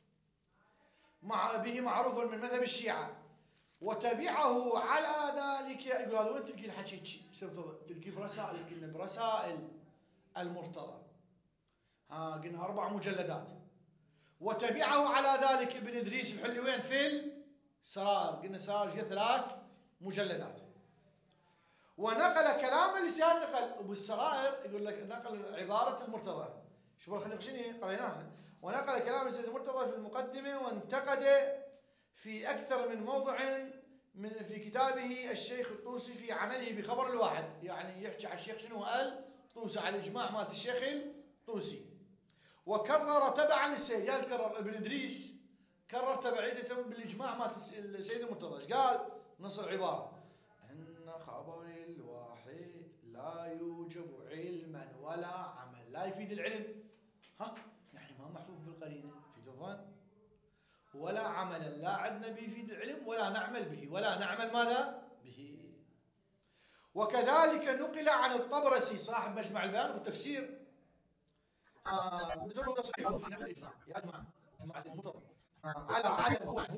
مع به معروف من مذهب الشيعة. وتبعه على ذلك. يقول هذا وين تلقي الحكي شيء؟ تلقي برسائل، قلنا برسائل المرتضى. ها قلنا أربع مجلدات. وتبعه على ذلك ابن إدريس الحلي وين؟ في السرائر. قلنا سرائر جاء ثلاث مجلدات. ونقل كلام لسان نقل وبالسرائر يقول لك نقل عبارة المرتضى. شوفوا خلينا نقشني قريناها. ونقل كلام سيد المرتضى في المقدمة، وانتقد في أكثر من موضع من في كتابه الشيخ الطوسي في عمله بخبر الواحد. يعني يحكي على الشيخ شنو قال طوسي، على الإجماع مالت الشيخ الطوسي. وكرر تبعا للسيد، قال كرر ابن إدريس كرر تبعيته بالإجماع مالت السيد المرتضى. قال نص العبارة أن خبر الواحد لا يوجب علما ولا عمل. لا يفيد العلم، ها يعني ما محفوظ في القرينة، يفيد الظن. ولا عملا، لا عندنا به يفيد العلم ولا نعمل به، ولا نعمل ماذا به. وكذلك نقل عن الطبرسي صاحب مجمع البيان والتفسير آه تصريحه في نقل الإجماع يا جماعة جماعة المطر آه على عدم هو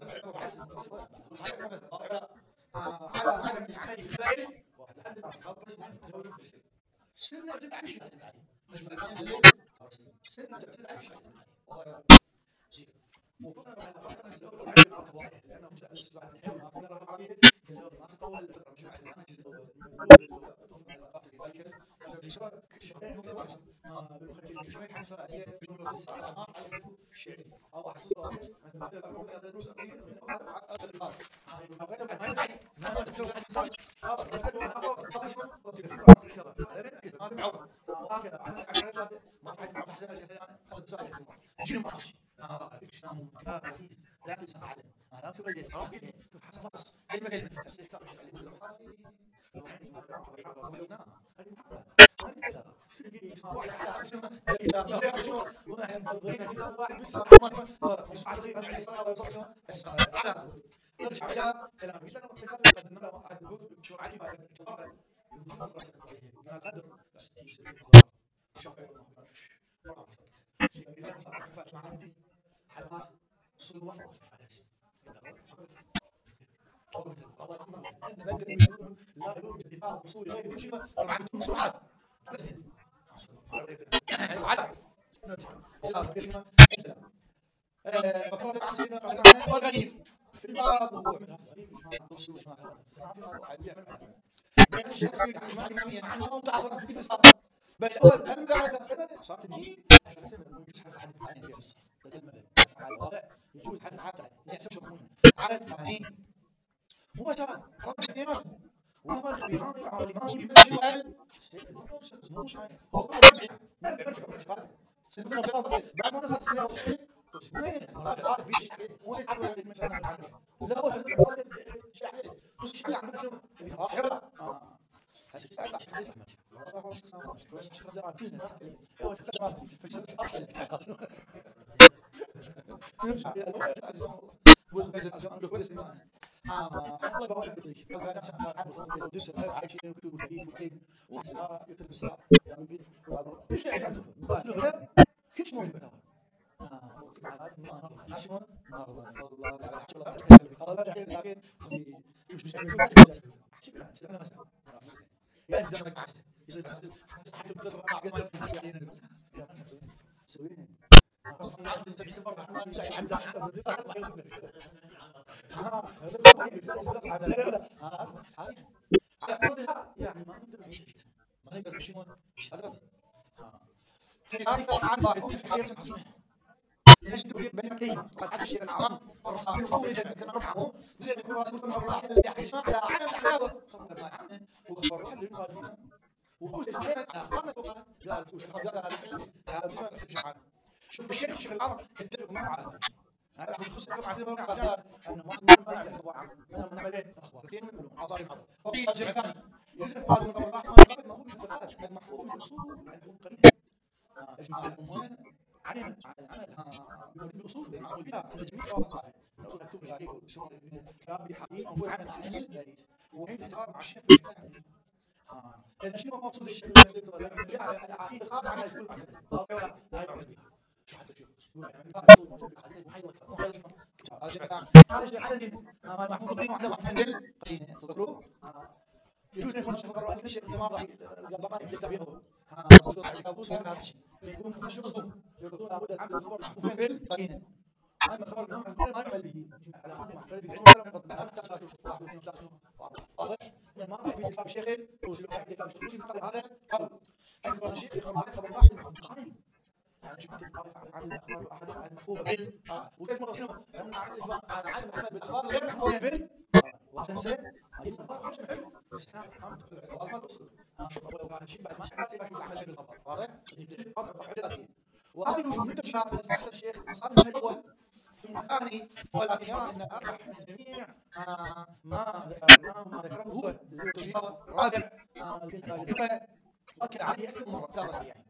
على عدم العمل بالعلم. وتحدث عن الطبرسي سنة تدعي شهادة العلم. مجمع البيان سنة تدعي شهادة العلم. وطبعا على بعضنا نسأل عن الأطوار لأنه مش بعد الحين ما قلنا راه عليه ما تطول الفكرة مش مع الأمل الأول موجود بالأول على بعض ذلك عشان الشباب حنيفه يجون في الساعه ما يعرفوا الشيء او حسوا مثلا بعد بعد دروس هاي ما يسعي ما ما تسوي عندي صار هذا فكر انا اقرا قبل شو وتكفي بعض كذا ما في معوض هكذا عن ما في ما في حساب هذا سؤال جينا ما اخش اه شلون كذا لا تنسى عليه انا تقول اه تفحص فحص اي مكان استيقاظ اللي يقول له هذه لو عندي ما تعرف بينا هذه محاضره هذه كذا واحد على شنو الكتاب لا شنو واحد ضغينا كذا واحد بس مش عارف عليه الصلاه والسلام على نرجع الى كلام مثل ما قلت قد نرى واحد يقول شو عجيب هذا الكتاب يقول نصرة عليه من القدر استيس القدر شوف الله ما عرفت شيء إذا صار مع عندي حلقات صلى الله عليه وسلم الله يكون بدل يقول لا يوجد دفاع وصول غير مشكلة طبعا بدون مصلحة بس يعني على نرجع إلى كيفنا فكرة عصيرة بعدها والغريب في الباب وهو من الغريب ما توصل ما هذا واحد يعمل هذا بين الشيخ في الجماعة الإمامية عنها وتعصر في الإسلام بل أول هم ذلك ثلاثة صارت الدين عشان يسمى يجوز حد حد عين في الصح تتلمذ على الواقع يجوز حد حد يعني سوى شغلون على الثانيين هو ترى رجع دينار وهو الخبيران العالمان يمثل قال مو شايف هو قال يرجع ما يرجع مش فاهم سنقول كلام بعد ما نصل سنة وصحيح وين راجل عارف بيش وين عارف مثلا ما عارف لا هو اللي قال ايش عليه مش عليه عم شنو اللي راح يلا اه هذا ساعه عشان احمد والله مش سامع مش مش زعل كلنا هو تكلم ما ادري فيسبح احسن نرجع الى الوقت بس بس عشان نقول كويس معنا اه الله يبارك فيك فكان عشان عارف صوتي لو تسمع عايشين وكتب وكيف وكيف وحسنا يكتب الساعه يعني ايش يعني بس غير كل شيء موجود اه مع ما حشمه ما الله تعالى حشمه الله تعالى لكن مش مش حشمه استنى بس يعني دمك عسل يصير حتى بتطلع بعد ما يعني سوينا اصلا عايز تبي تفرح ما مش عند عند ها هذا فرح يصير على لا ها هذه على قصدها يعني ما نقدر نعيش ما نقدر نعيش مش هذا ها في ذلك عن ضعيف في حياة حكيمة نجد في بين كلمة قد حدث الشيء العام والرسائل طول جمع كما معه زي يكون رسول الله الله الذي يحدث على عالم العداوة خبر ما عنه وخبر واحد اللي قال فيها وقوش عليه على أخبارنا فوقها قال وش قال هذا الحديث هذا ما يحدث عنه شوف الشيخ الشيخ الأمر يتفق معه على ذلك هذا بخصوص الحكم عزيز الله قال أنه ما ما نعلم أبو عام أنا من عملين أخبار كثير من العلوم أعطاني الأمر وقيل الجمع ثاني يوسف قال من قبل الأحمر قال ما هو بالثبات المحفوظ من الأصول يعني هو قليل اجمع الامه على العمل بموجود الاصول المعمول بها عند جميع فروع الطائفه الاصول مكتوب عليه شغل كتاب بحقيقه موضوع عمل عن اهل البيت وعند التقارب مع الشيخ في الكتاب ها اذا شنو مقصود الشيخ يعني العقيده خارج عن الكل عن واقع ولا لا يعمل بها شو حتى شوف يقول يعني الاصول موجود بحقيقه محيط هذا الشيء حسن ما المحفوظ به وعندما فندل قرينه تذكروه يجوز يكون الشيخ الرئيس الشيخ الجماعة القضاء يكتب يهو ها مصدر على كابوس هذا الشيء يكون في شيء مصدوم يقولون لابد العبد والخبر محفوفين بالقرينة هذا الخبر ما محفوفين ما يعمل به على سبيل المحفوظ في علم الكلام يقول الآن تحتاج واحد واثنين ثلاثة واضح ما راح يبي كتاب الشيخ توصل واحد كتاب الشيخ مثل هذا قبل أكبر الشيخ يخبر هذا خبر واحد قائم يعني شو تتعرف عن الأخبار الأحاديث المحفوظة بال وكيف مرة شنو أن على عالم العمل بالأخبار غير محفوظة بال وهذا مسألة هذه الأخبار مش محفوظة بس احنا والله ما توصل انا شوف لو كان شيء بعد ما يحتاج الى شيء عمل بالخبر واضح يدري قدر احتياطي وهذه الوجوه متشابهه استحسن الشيخ مصاب من الاول ثم الثاني ولكن يرى ان الارجح من جميع ما ما ذكره هو التوجيه الرابع الثقه اكد عليه اكثر من مره ثالث يعني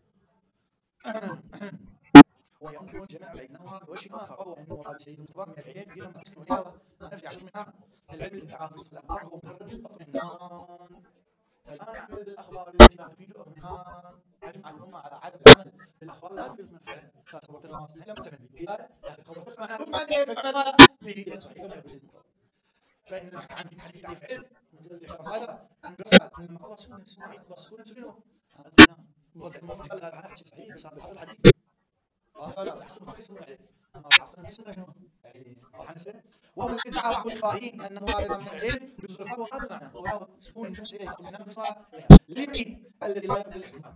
ويمكن الجمع بينهما بوجه اخر وهو ان مراد سيد المطلق من العلم بلا تحسن وجاوه ما نفي عدو منها العلم للتعافي في الاخبار هو مجرد الاطمئنان الآن نعمل بالأخبار التي لا تفيد اطمئنان أجمع الأمة على عدم العمل بالأخبار لا تفيد من فعلا خاصة الناس هي لم تعمل به لكن خبر تطمئن معناه تطمئن كيف فعل ماذا به صحيح كما يقول المطلق فإن الحديث عن حديث تعريف علم هذا أن رسالة أن المقضى سنة سنة المقضى سنة سنة هذا الكلام مرجع الموجود قال هذا حديث صحيح صار حصل الحديث وهذا لا يحصل في سنة عليه أما عرفت في سنة شنو يعني وحنسه وهو الذي دعا بعض الإخوانيين أن مراد من العلم يزول الخبر وهذا معناه وهو سكون النفس إليه اطمئنان في صلاة لليقين الذي لا يقبل الاحتمال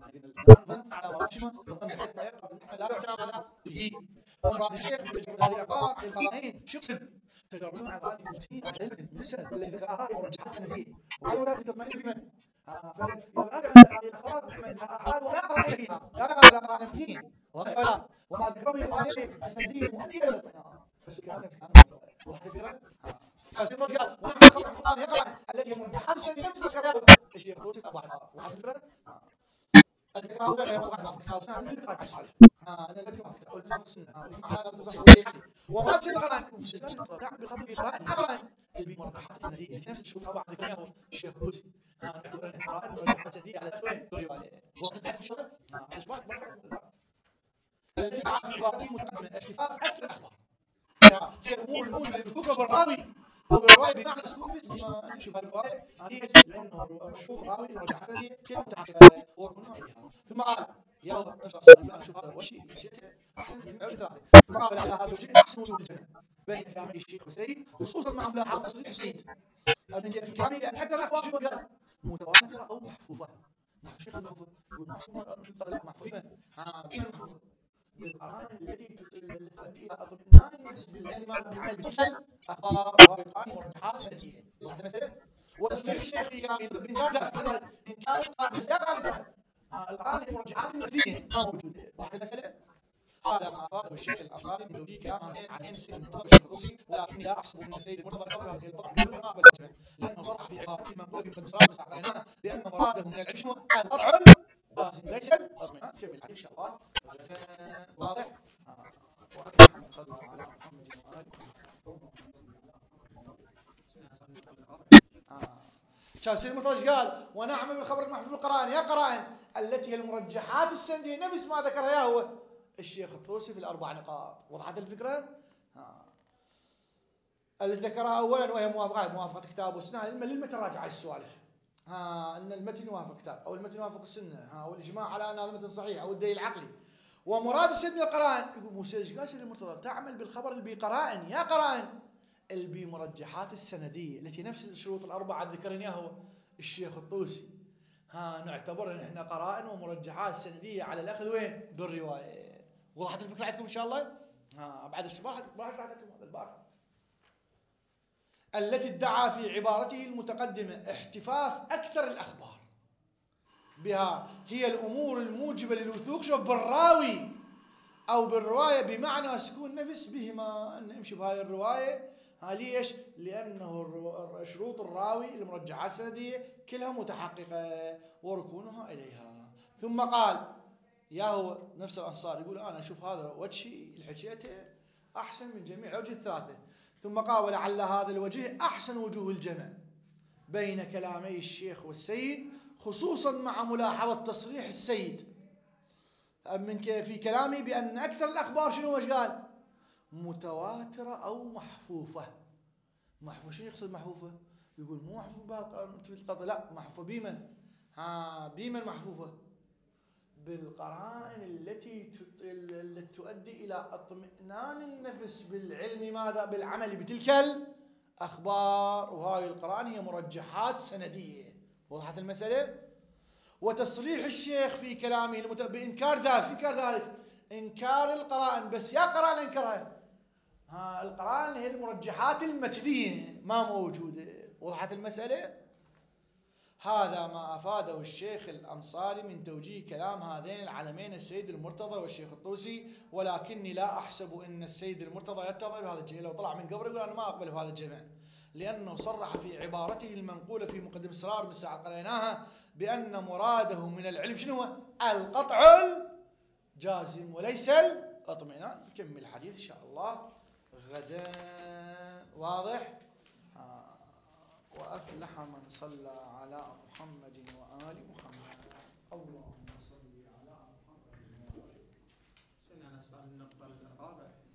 على مراشمه بحيث لا يبقى لا يعتمد على به. ومراد الشيخ بتجربة هذه الأقوال القرائن شو يقصد؟ تجربة على القرائن المتين على المتن المسند الذي ذكرها هاي مرجحات سندية وهذا لا تطمئن بمن؟ فيراجع هذه الأخبار نعمل بها أحاد ولا قرائن فيها لا نقبل قرائن متين واضح ولا؟ وما ذكره في القرائن السندية المؤدية للاطمئنان بس الكلام نفس كلام واضح الفكرة؟ فالسيد قال ونعمل الخبر في القرآن يقرأ التي هي المرجحات السندية نفس ما ذكره الشيخ الطوسي في أربع نقاط واضح الفكرة؟ الذكر هو لا يقوم على الذكر السنة من الذكر الصالح. أنا الذي ما أفكر أقول ما في السنة هذا تصح ولا يعني وما تصير قرآن ومسلمان تعمل بخبر في قرآن قرآن اللي بمرجحات السندية اللي نفس الشروط أربعة ذكرناه الشيخ الطوسي. أنا نعتبر أن القرآن مرجحات السندية على وين الرواية واضح بعد شو؟ أسباب مرة التي تعرف عبارته متقدمة اختفاف أكثر الأخبار. هي الأمور الموجبة للوثوق بالراوي أو بالرواية بمعنى سكون نفس بما نشوف الرواية هذه لأنه مشهور راوي المرجحات السندية كلها متحققة وركنها إليها. ثم قال يا هو نفس الصلاة أنا أشوف هذا الوجه حجته أحسن من الوجه الثلاثة. ثم قال على هذا الوجه أحسن وجوه الجمع بين كلام الشيخ والسيد خصوصا مع ملاحظة تصريح السيد أن في كلامه بأن أكثر الأخبار شو قال متواترة أو محفوفة. مع الشيخ المحفوظ يقول محفوظة لا محفوظة بين محفوظة بالقرائن التي تؤدي إلى اطمئنان النفس بالعلم بالعمل بتلك الأخبار والقرائن والمرجحات السندية. واضح المسألة؟ وتصريح الشيخ في كلامه بإنكار ذلك إنكار القرائن بس لا قال القرائن المرجحات المتنية ما موجودة. واضح المسألة؟ هذا ما أفاده الشيخ الأنصاري من توجيه كلام عن عن السيد المرتضى والشيخ الطوسي ولكني لا أحسب أن السيد المرتضى قبل هذه الطرح قبل ما أقبل الجمع لأنه صرح في عبارته المنقولة في مقدمة بس أعطيناه بأن مراده من العلم شنو؟ القطع لازم ليس الاطمئنان كيف الحديث إن شاء الله واضح؟ وأكد محمد صلى الله على محمد وآله كان السيد المرتضى قال ونعمل بالخبر المحفوظ بالقرائن يا قرائن التي هي المرجحات السندية نفس ما ذكرها يا هو الشيخ الطوسي في الأربع نقاط. وضحت الفكرة؟ ها. التي ذكرها أولا وهي موافقة موافقة كتاب والسنة للمتن راجع السوالف ها أن المتن يوافق كتاب أو المتن يوافق السنة ها والإجماع على أن هذا المتن صحيح أو الدليل العقلي. ومراد السيد من القرائن يقول موسى قال السيد المرتضى تعمل بالخبر اللي بقرائن يا قرائن اللي بمرجحات السندية التي نفس الشروط الأربعة ذكرني هو الشيخ الطوسي. ها نعتبر ان احنا قرائن ومرجحات سنديه على الاخذ وين بالروايه. وضحت الفكره عندكم ان شاء الله؟ ها بعد الشرح ما شرحت لكم هذا الباب التي ادعى في عبارته المتقدمه احتفاف اكثر الاخبار بها هي الامور الموجبه للوثوق شوف بالراوي او بالروايه بمعنى سكون نفس بهما ان نمشي بهاي الروايه. ها ليش؟ لأنه شروط الراوي المرجحات السندية كلها متحققة وركونها إليها. ثم قال يا هو نفس الأنصار يقول أنا أشوف هذا وجهي الحكيته أحسن من جميع الوجه الثلاثة. ثم قال ولعل هذا الوجه أحسن وجوه الجمع بين كلامي الشيخ والسيد خصوصا مع ملاحظة تصريح السيد من في كلامي بأن أكثر الأخبار شنو وش قال؟ متواترة أو محفوفة. محفوفة شنو يقصد محفوفة؟ يقول مو محفوفة لا محفوفة بمن؟ ها بمن محفوفة؟ بالقرائن التي تؤدي إلى اطمئنان النفس بالعلم ماذا؟ بالعمل بتلك الأخبار. وهذه القرائن هي مرجحات سندية. وضحت المسألة؟ وتصريح الشيخ في كلامه المت... بإنكار ذلك إنكار ذلك إنكار القرائن بس يا قرائن إنكرها ها القرائن هي المرجحات المتنية ما موجودة. وضحت المسألة؟ هذا ما أفاده الشيخ الأنصاري من توجيه كلام هذين العلمين السيد المرتضى والشيخ الطوسي ولكني لا أحسب أن السيد المرتضى يرتضى بهذا الجمع. لو طلع من قبر يقول أنا ما أقبل بهذا الجمع لأنه صرح في عبارته المنقولة في مقدمة السرار من ساعة قريناها بأن مراده من العلم شنو هو؟ القطع الجازم وليس الاطمئنان. نكمل الحديث إن شاء الله غدا. واضح؟ آه. وأفلح من صلى على محمد وآل محمد. اللهم صل على محمد وآل محمد. سنة نسأل النقطة الرابعة